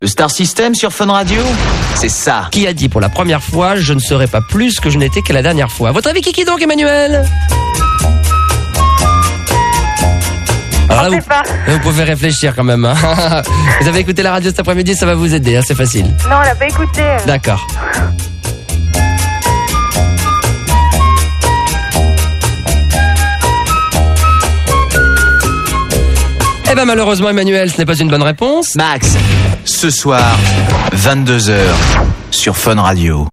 Le Star System sur Fun Radio, c'est ça. Qui a dit pour la première fois, je ne serai pas plus que je n'étais que la dernière fois. À votre avis, qui donc, Emmanuel? Alors là, vous pouvez réfléchir quand même. Hein. Vous avez écouté la radio cet après-midi, ça va vous aider, hein, c'est facile. Non, on l'a pas écouté. D'accord. Eh ben malheureusement, Emmanuel, ce n'est pas une bonne réponse. Max, ce soir, 22h, sur Fun Radio.